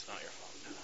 It's not your fault. No.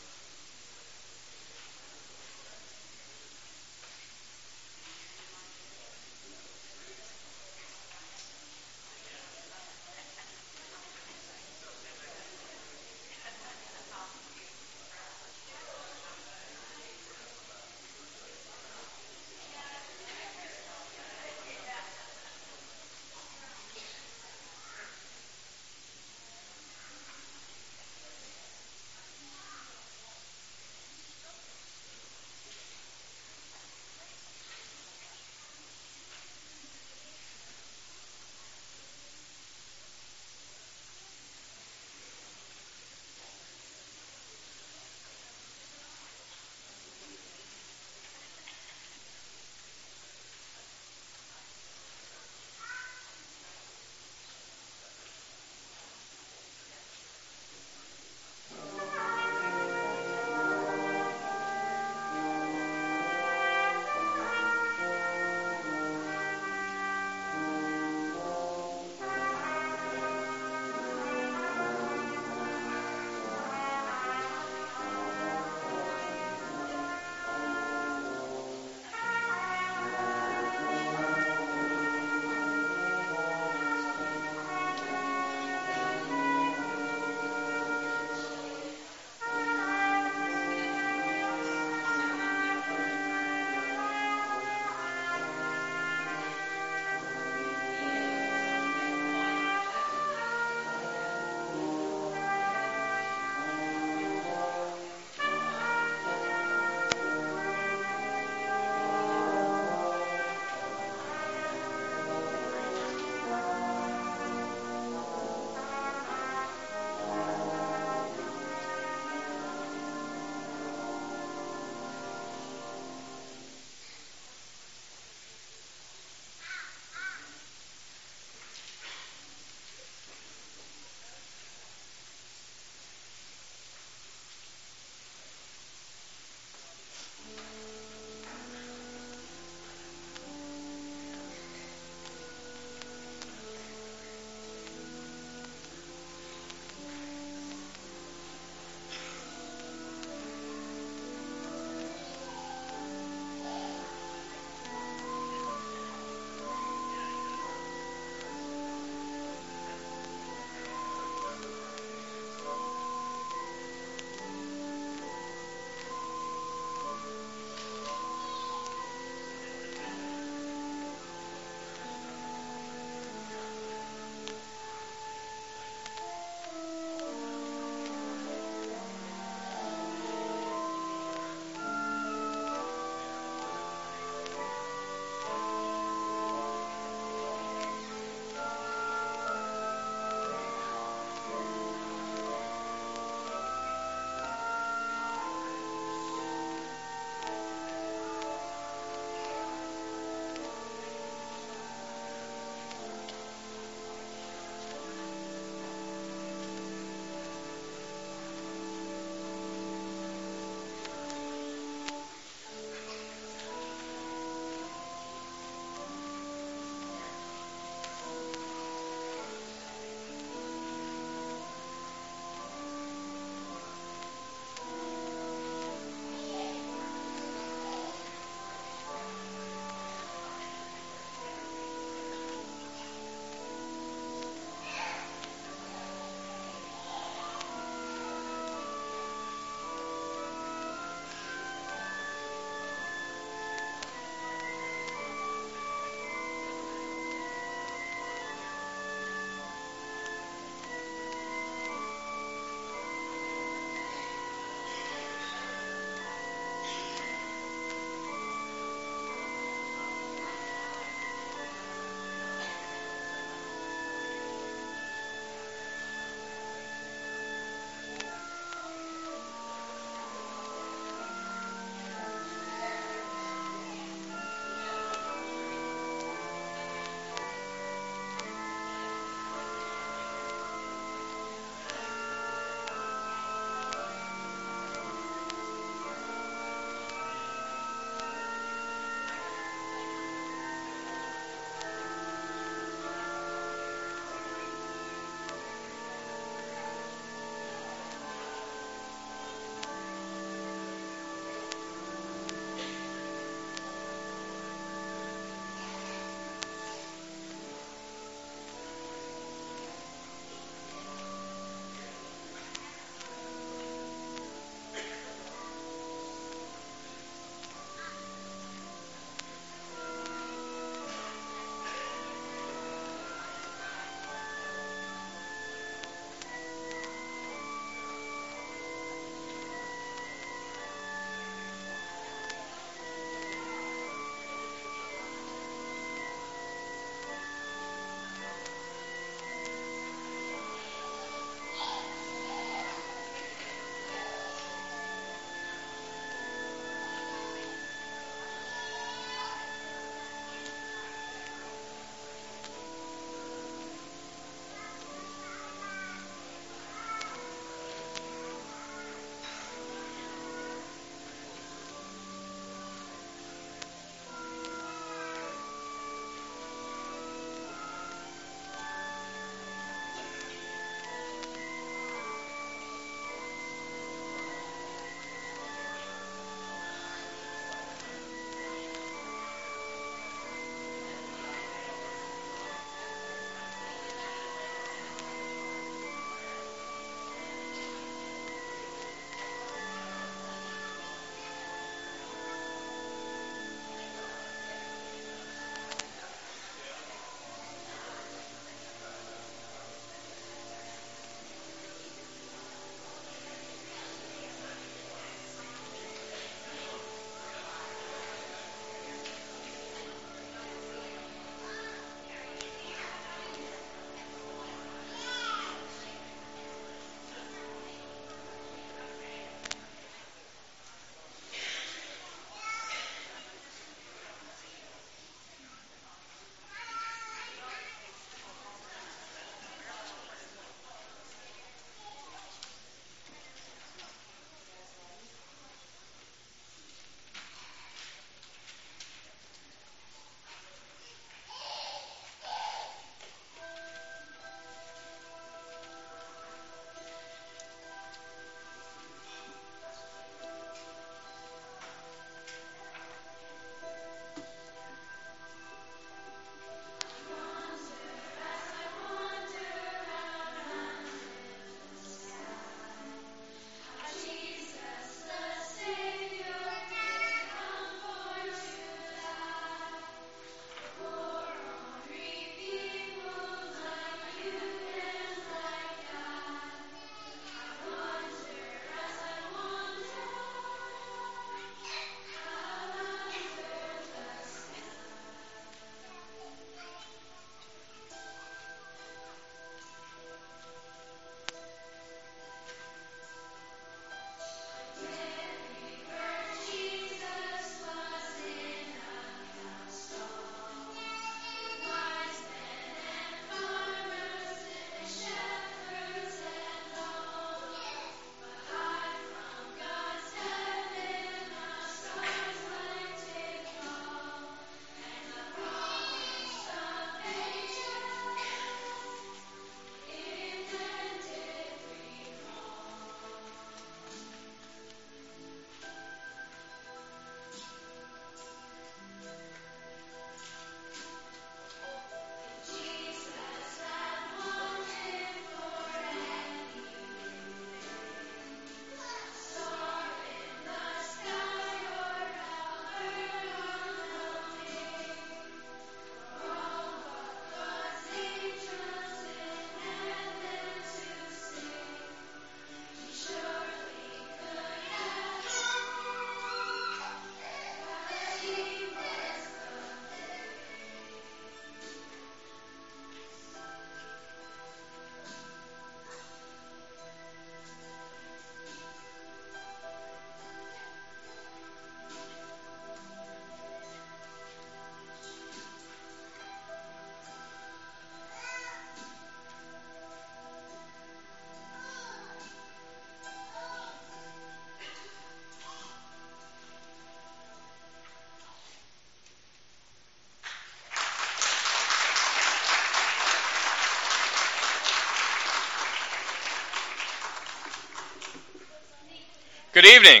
Good evening.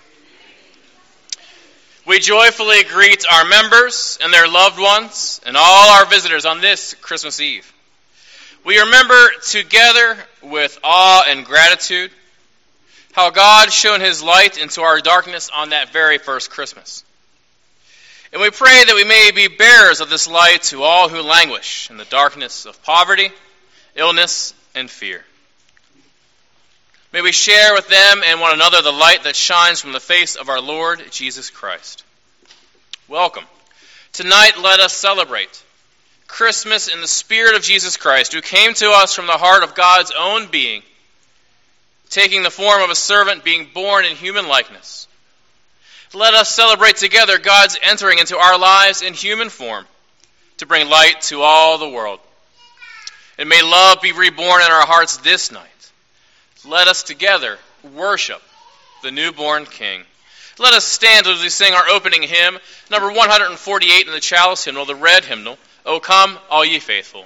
We joyfully greet our members and their loved ones and all our visitors on this Christmas Eve. We remember together with awe and gratitude how God shone his light into our darkness on that very first Christmas. And we pray that we may be bearers of this light to all who languish in the darkness of poverty, illness, and fear. May we share with them and one another the light that shines from the face of our Lord Jesus Christ. Welcome. Tonight, let us celebrate Christmas in the Spirit of Jesus Christ, who came to us from the heart of God's own being, taking the form of a servant, being born in human likeness. Let us celebrate together God's entering into our lives in human form to bring light to all the world. And may love be reborn in our hearts this night. Let us together worship the newborn King. Let us stand as we sing our opening hymn, number 148 in the Chalice Hymnal, the red hymnal, O Come, All Ye Faithful.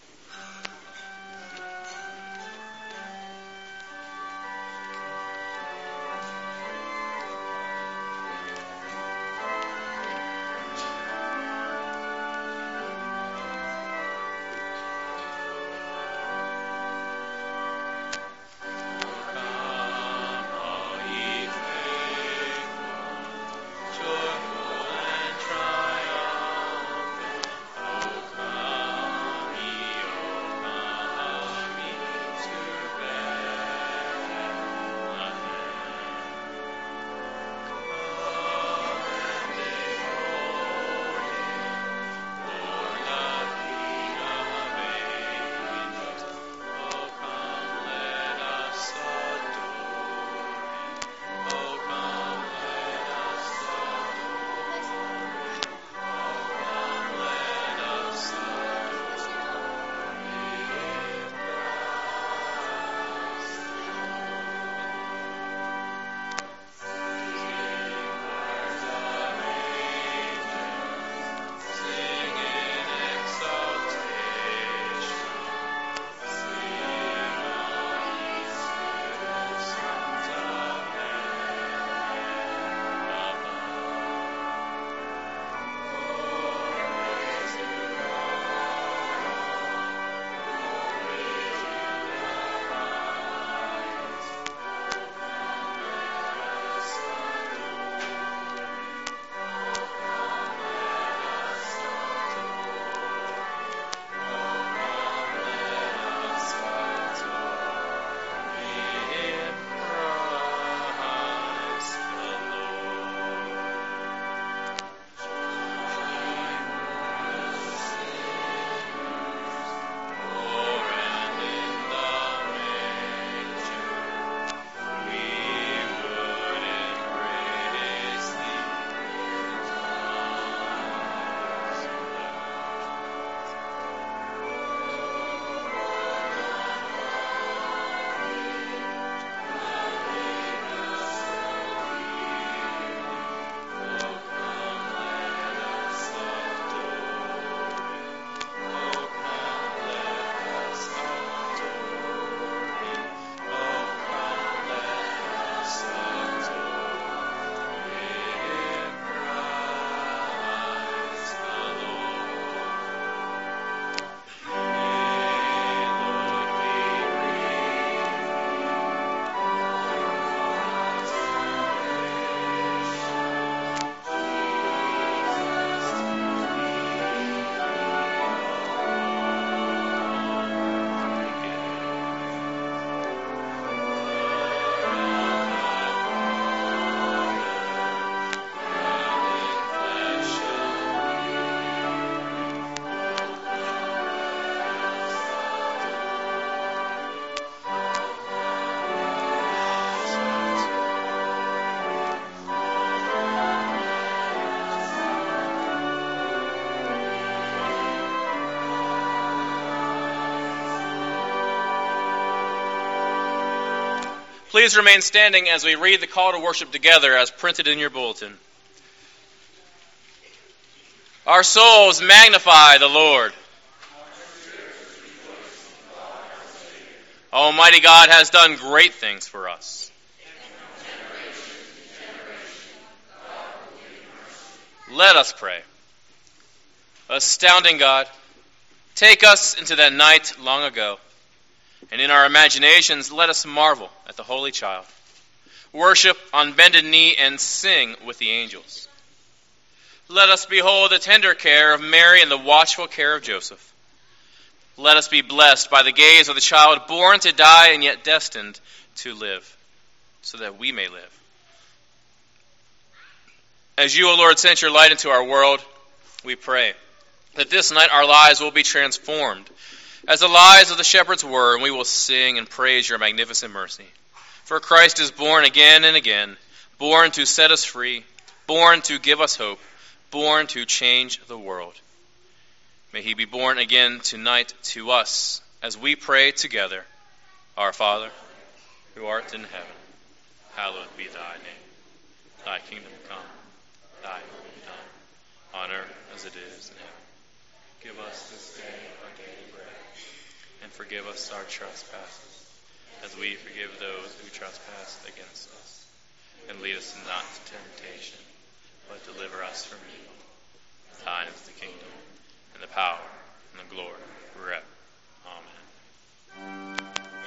Please remain standing as we read the call to worship together as printed in your bulletin. Our souls magnify the Lord. Almighty God has done great things for us. Let us pray. Astounding God, take us into that night long ago, and in our imaginations let us marvel at the Holy Child, worship on bended knee, and sing with the angels. Let us behold the tender care of Mary and the watchful care of Joseph. Let us be blessed by the gaze of the child born to die and yet destined to live, so that we may live. As you, O Lord, sent your light into our world, we pray that this night our lives will be transformed as the lives of the shepherds were, and we will sing and praise your magnificent mercy. For Christ is born again and again, born to set us free, born to give us hope, born to change the world. May he be born again tonight to us as we pray together. Our Father, who art in heaven, hallowed be thy name. Thy kingdom come, thy will be done, on earth as it is in heaven. Give us this day our daily bread, and forgive us our trespasses, as we forgive those who trespass against us. And lead us not to temptation, but deliver us from evil. Thine is the kingdom, and the power, and the glory, forever. Amen.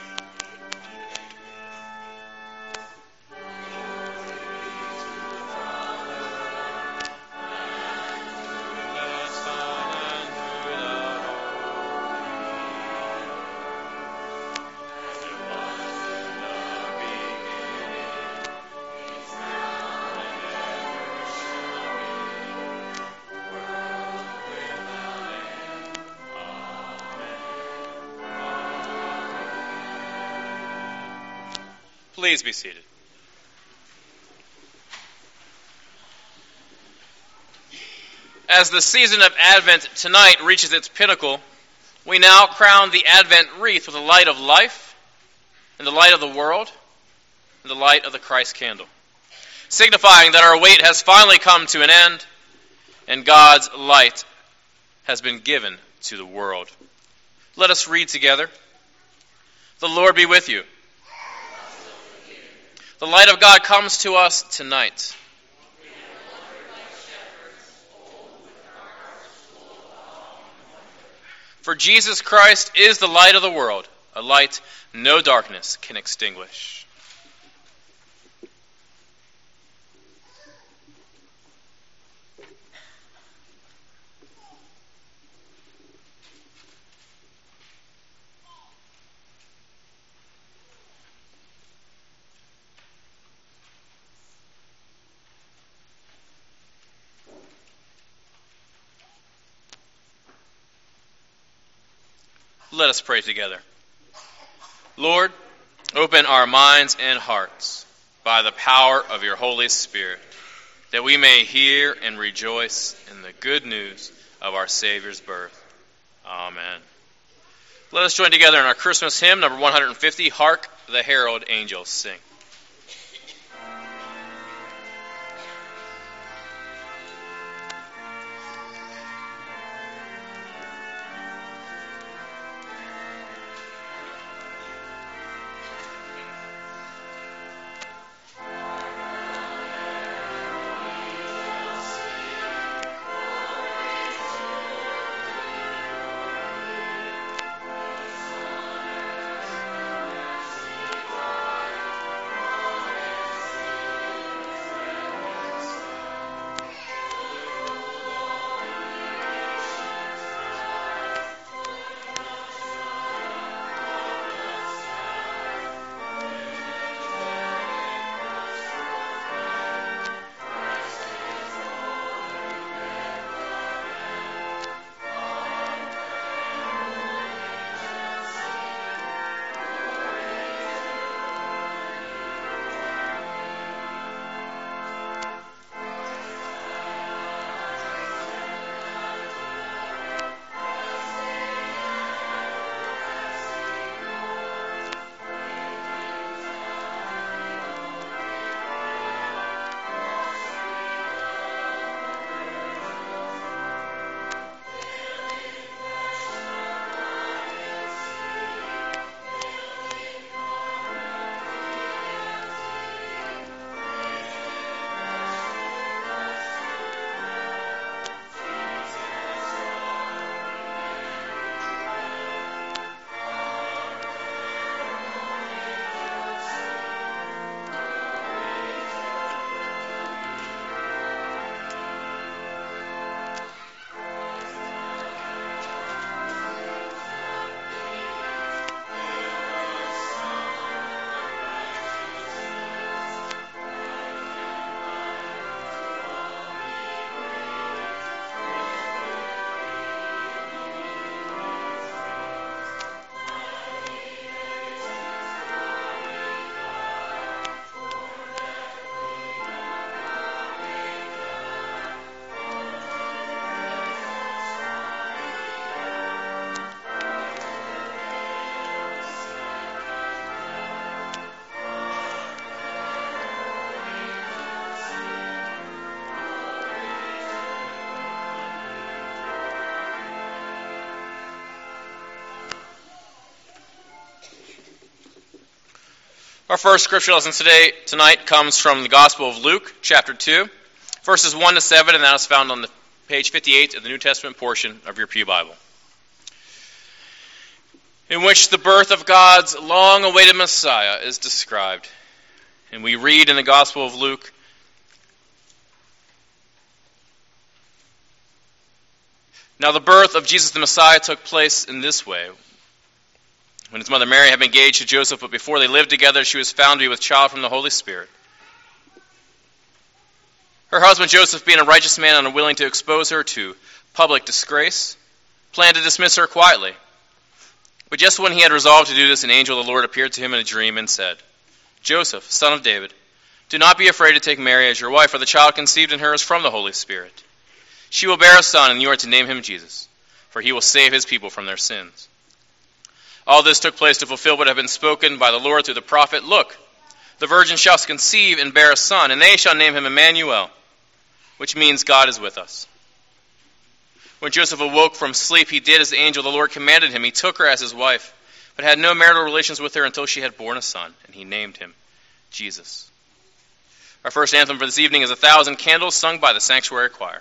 Please be seated. As the season of Advent tonight reaches its pinnacle, we now crown the Advent wreath with the light of life, and the light of the world, and the light of the Christ candle, signifying that our wait has finally come to an end, and God's light has been given to the world. Let us read together. The Lord be with you. The light of God comes to us tonight. For Jesus Christ is the light of the world, a light no darkness can extinguish. Let us pray together. Lord, open our minds and hearts by the power of your Holy Spirit, that we may hear and rejoice in the good news of our Savior's birth. Amen. Let us join together in our Christmas hymn, number 150, Hark the Herald Angels Sing. Our first scripture lesson tonight comes from the Gospel of Luke, chapter 2, verses 1 to 7, and that is found on the page 58 of the New Testament portion of your Pew Bible, in which the birth of God's long-awaited Messiah is described. And we read in the Gospel of Luke, "Now the birth of Jesus the Messiah took place in this way. When his mother Mary had been engaged to Joseph, but before they lived together, she was found to be with child from the Holy Spirit. Her husband Joseph, being a righteous man and unwilling to expose her to public disgrace, planned to dismiss her quietly. But just when he had resolved to do this, an angel of the Lord appeared to him in a dream and said, 'Joseph, son of David, do not be afraid to take Mary as your wife, for the child conceived in her is from the Holy Spirit. She will bear a son, and you are to name him Jesus, for he will save his people from their sins.' All this took place to fulfill what had been spoken by the Lord through the prophet. 'Look, the virgin shall conceive and bear a son, and they shall name him Emmanuel,' which means God is with us. When Joseph awoke from sleep, he did as the angel of the Lord commanded him. He took her as his wife, but had no marital relations with her until she had borne a son, and he named him Jesus." Our first anthem for this evening is 1,000 Candles, sung by the Sanctuary Choir.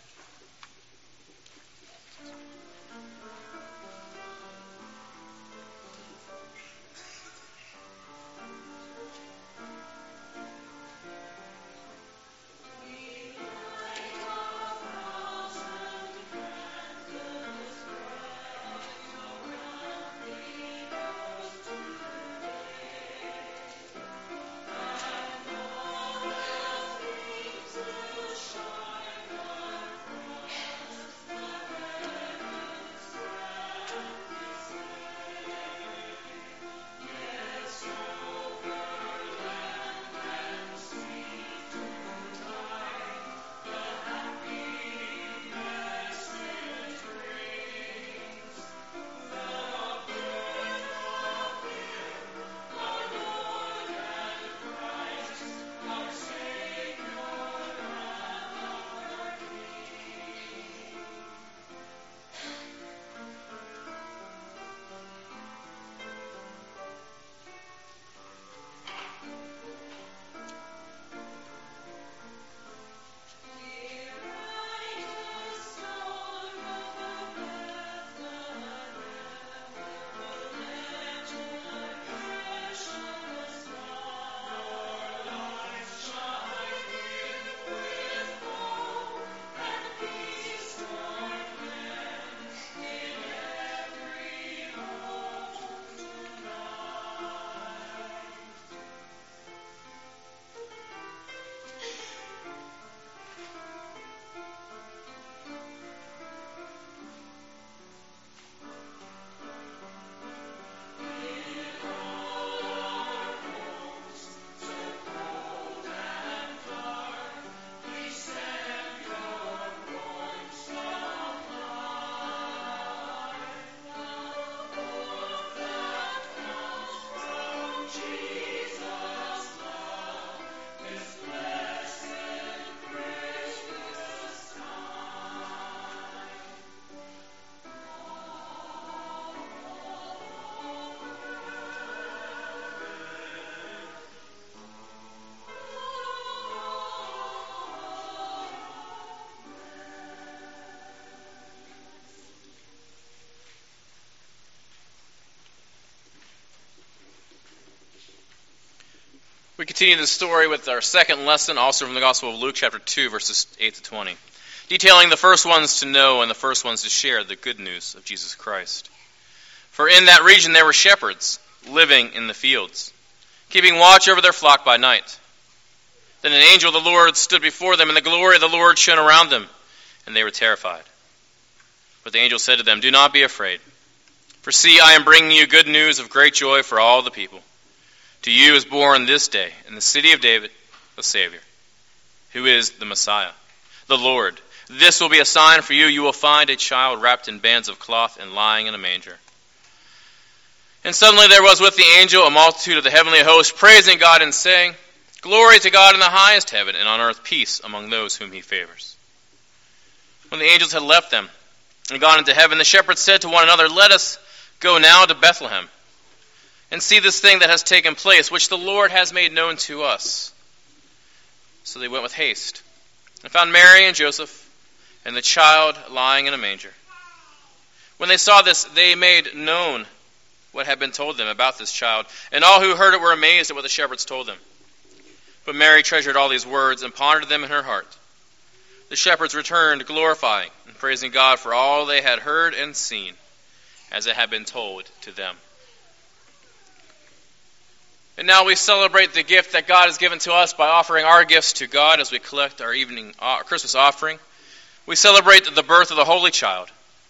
We continue the story with our second lesson, also from the Gospel of Luke, chapter 2, verses 8 to 20, detailing the first ones to know and the first ones to share the good news of Jesus Christ. For in that region there were shepherds living in the fields, keeping watch over their flock by night. Then an angel of the Lord stood before them, and the glory of the Lord shone around them, and they were terrified. But the angel said to them, "Do not be afraid, for see, I am bringing you good news of great joy for all the people. To you is born this day in the city of David a Savior, who is the Messiah, the Lord. This will be a sign for you. You will find a child wrapped in bands of cloth and lying in a manger." And suddenly there was with the angel a multitude of the heavenly host, praising God and saying, "Glory to God in the highest heaven, and on earth peace among those whom he favors." When the angels had left them and gone into heaven, the shepherds said to one another, "Let us go now to Bethlehem and see this thing that has taken place, which the Lord has made known to us." So they went with haste, and found Mary and Joseph, and the child lying in a manger. When they saw this, they made known what had been told them about this child, and all who heard it were amazed at what the shepherds told them. But Mary treasured all these words and pondered them in her heart. The shepherds returned, glorifying and praising God for all they had heard and seen, as it had been told to them. And now we celebrate the gift that God has given to us by offering our gifts to God as we collect our Christmas offering. We celebrate the birth of the Holy Child,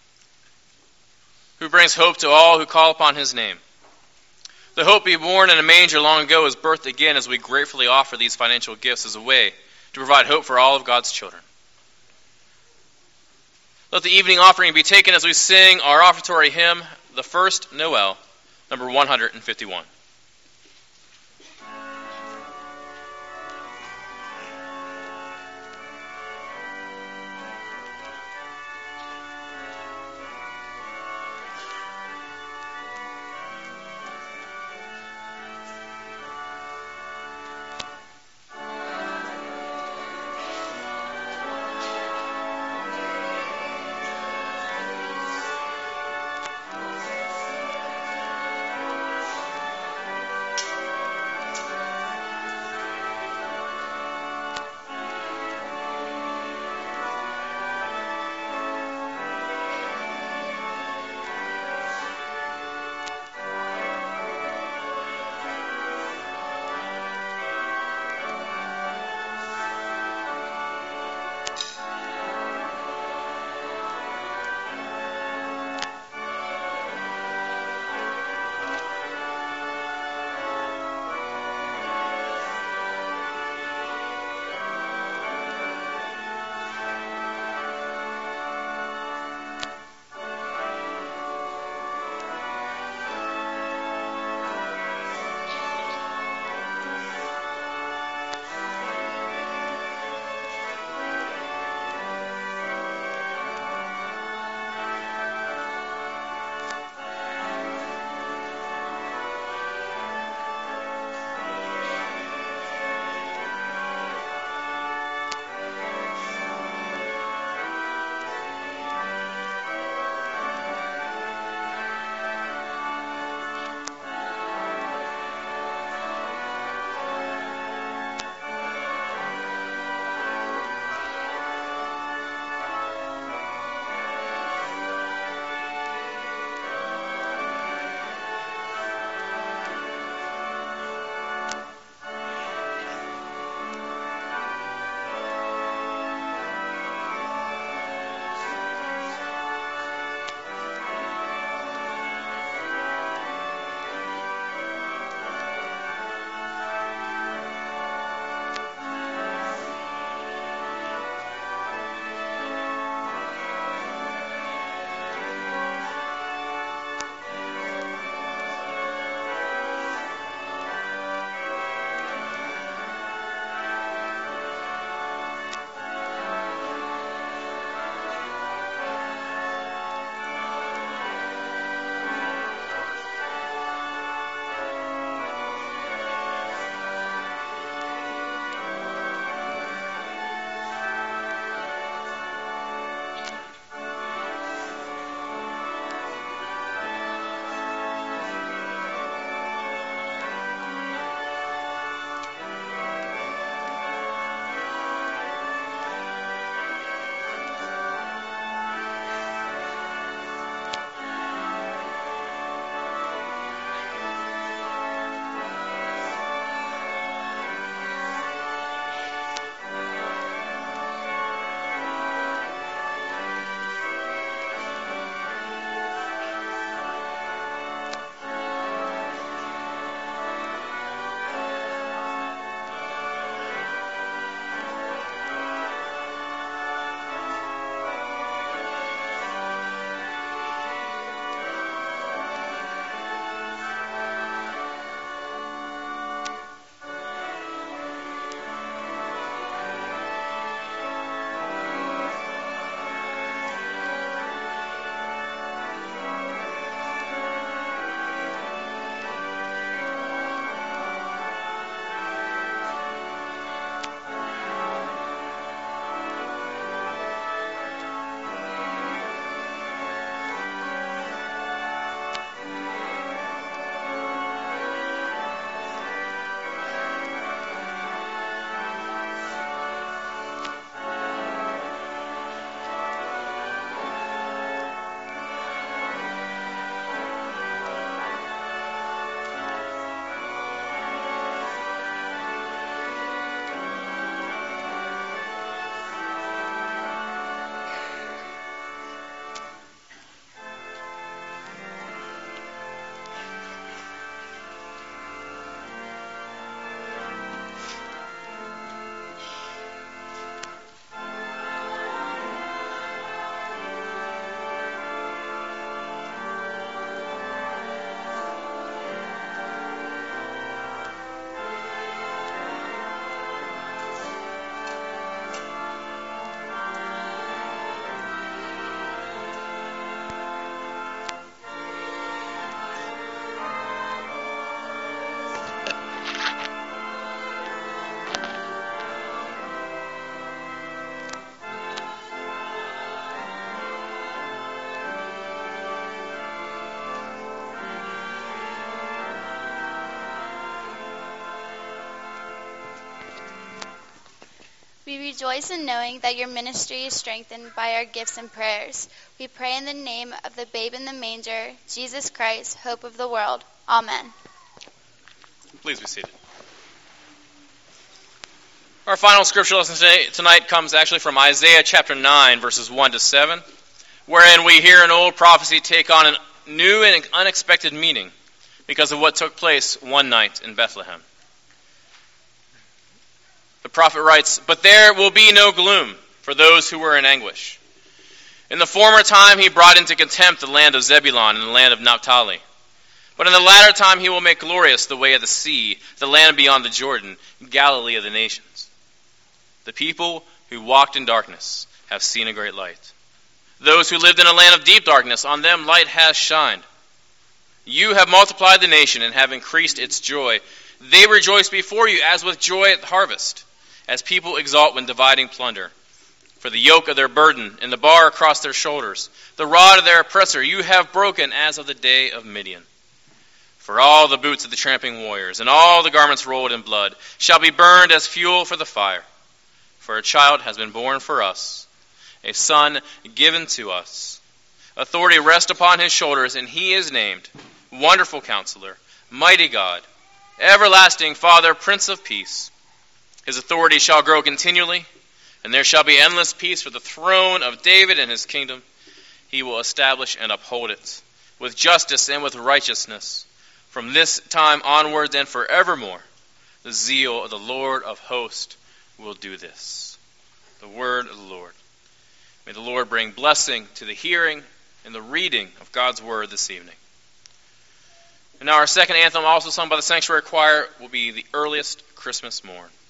who brings hope to all who call upon his name. The hope he born in a manger long ago is birthed again as we gratefully offer these financial gifts as a way to provide hope for all of God's children. Let the evening offering be taken as we sing our offertory hymn, The First Noel, number 151. We rejoice in knowing that your ministry is strengthened by our gifts and prayers. We pray in the name of the babe in the manger, Jesus Christ, hope of the world. Amen. Please be seated. Our final scripture lesson tonight comes actually from Isaiah chapter 9, verses 1 to 7, wherein we hear an old prophecy take on a new and unexpected meaning because of what took place one night in Bethlehem. The prophet writes, "But there will be no gloom for those who were in anguish. In the former time he brought into contempt the land of Zebulun and the land of Naphtali. But in the latter time he will make glorious the way of the sea, the land beyond the Jordan, Galilee of the nations. The people who walked in darkness have seen a great light. Those who lived in a land of deep darkness, on them light has shined. You have multiplied the nation and have increased its joy. They rejoice before you as with joy at harvest, as people exult when dividing plunder. For the yoke of their burden and the bar across their shoulders, the rod of their oppressor, you have broken as of the day of Midian. For all the boots of the tramping warriors and all the garments rolled in blood shall be burned as fuel for the fire. For a child has been born for us, a son given to us. Authority rests upon his shoulders, and he is named Wonderful Counselor, Mighty God, Everlasting Father, Prince of Peace. His authority shall grow continually, and there shall be endless peace for the throne of David and his kingdom. He will establish and uphold it with justice and with righteousness from this time onwards and forevermore. The zeal of the Lord of hosts will do this." The word of the Lord. May the Lord bring blessing to the hearing and the reading of God's word this evening. And now our second anthem, also sung by the sanctuary choir, will be "The Earliest Christmas Morn."